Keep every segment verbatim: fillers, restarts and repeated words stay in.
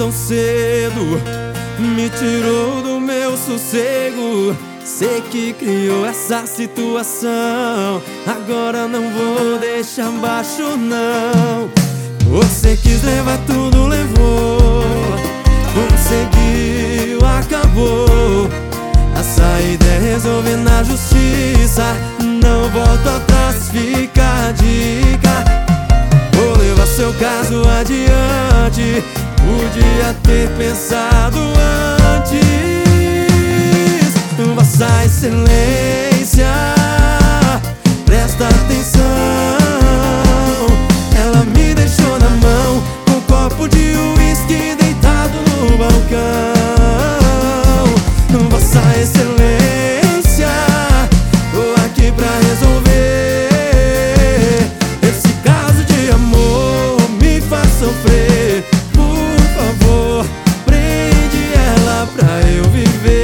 tão cedo, me tirou do meu sossego. Sei que criou essa situação, agora não vou deixar baixo não. Você quis levar tudo, levou. Conseguiu, acabou. A saída é resolver na justiça. Não volto atrás, fica a dica. Vou levar seu caso adiante. Podia ter pensado antes. Vossa Excelência, presta atenção. Ela me deixou na mão com um copo de uísque deitado no balcão. Vossa Excelência, tô aqui pra resolver esse caso de amor, me faz sofrer. Por favor, prende ela pra eu viver.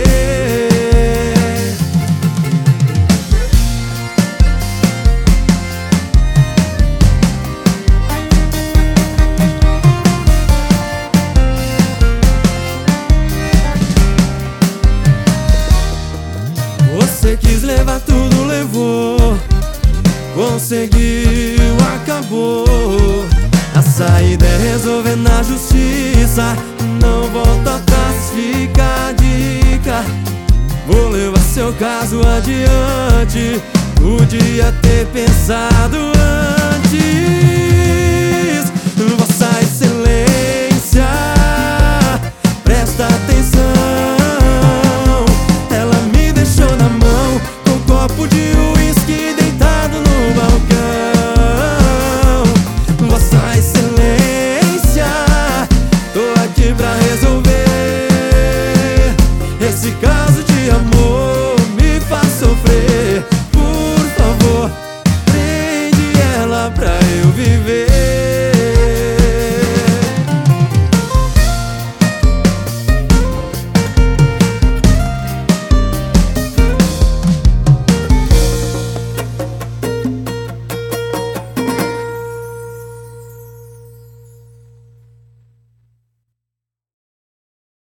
Você quis levar tudo, levou. Conseguiu, acabou. A saída é resolver na justiça. Não volta atrás, fica a dica. Vou levar seu caso adiante. Podia ter pensado antes.